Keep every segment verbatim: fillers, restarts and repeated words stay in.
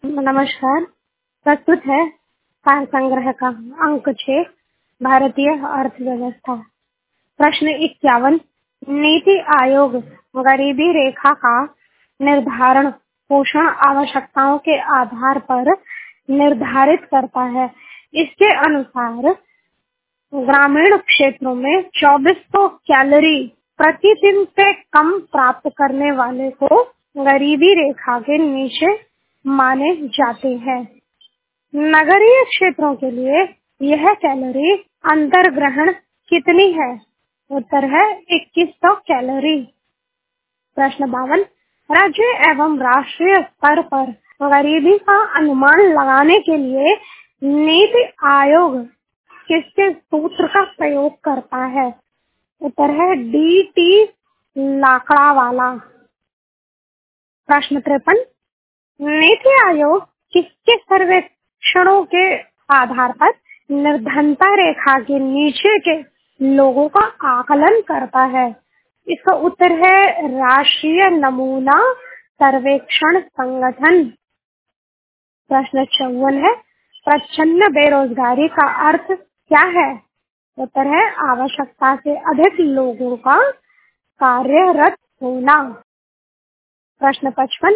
नमस्कार। प्रस्तुत है सार संग्रह का अंक छह, भारतीय अर्थव्यवस्था। प्रश्न इक्यावन। नीति आयोग गरीबी रेखा का निर्धारण पोषण आवश्यकताओं के आधार पर निर्धारित करता है। इसके अनुसार ग्रामीण क्षेत्रों में चौबीस सौ कैलोरी प्रतिदिन से कम प्राप्त करने वाले को गरीबी रेखा के नीचे माने जाते हैं। नगरीय क्षेत्रों के लिए यह कैलोरी अंतर्ग्रहण कितनी है? उत्तर है इक्कीस सौ कैलोरी। प्रश्न बावन। राज्य एवं राष्ट्रीय स्तर पर गरीबी का अनुमान लगाने के लिए नीति आयोग किसके सूत्र का प्रयोग करता है? उत्तर है डी टी लाकड़ावाला। प्रश्न तिरपन। नीति आयोग किसके सर्वेक्षणों के आधार पर निर्धनता रेखा के नीचे के लोगों का आकलन करता है? इसका उत्तर है राष्ट्रीय नमूना सर्वेक्षण संगठन। प्रश्न चौवन है। प्रच्छन्न बेरोजगारी का अर्थ क्या है? उत्तर है आवश्यकता से अधिक लोगों का कार्यरत होना। प्रश्न पचपन।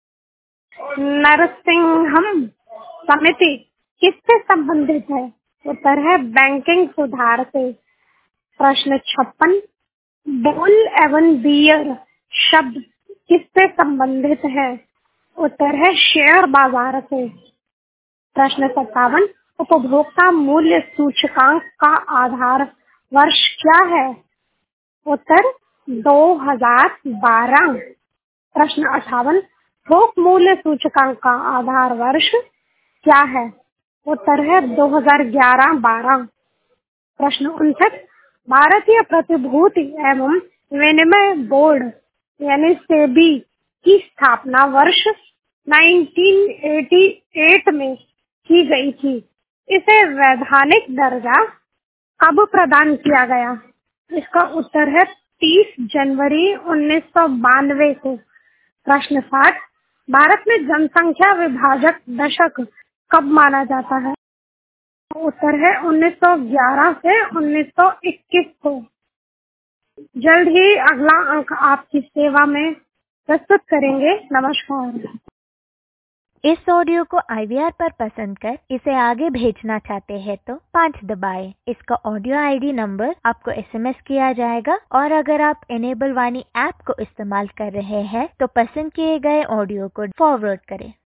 नरसिंहम समिति किससे संबंधित है? उत्तर है बैंकिंग सुधार से। प्रश्न छप्पन। बुल एवं बियर शब्द किससे संबंधित है? उत्तर है शेयर बाजार से। प्रश्न सत्तावन। उपभोक्ता मूल्य सूचकांक का आधार वर्ष क्या है? उत्तर दो हज़ार बारह। प्रश्न अट्ठावन। थोक मूल्य सूचकांक का आधार वर्ष क्या है? उत्तर है दो हज़ार ग्यारह बारह। प्रश्न उनसठ। भारतीय प्रतिभूति एवं विनिमय बोर्ड यानी सेबी की स्थापना वर्ष उन्नीस सौ अट्ठासी में की गई थी। इसे वैधानिक दर्जा कब प्रदान किया गया? इसका उत्तर है तीस जनवरी उन्नीस सौ बानवे को। प्रश्न साठ। भारत में जनसंख्या विभाजक दशक कब माना जाता है? उत्तर है उन्नीस सौ ग्यारह से उन्नीस सौ इक्कीस को। जल्द ही अगला अंक आपकी सेवा में प्रस्तुत करेंगे। नमस्कार। इस ऑडियो को आई वी आर पर पसंद कर इसे आगे भेजना चाहते हैं तो पाँच दबाएं। इसका ऑडियो आई डी नंबर आपको एस एम एस किया जाएगा और अगर आप इनेबल वाणी ऐप को इस्तेमाल कर रहे हैं तो पसंद किए गए ऑडियो को फॉरवर्ड करें।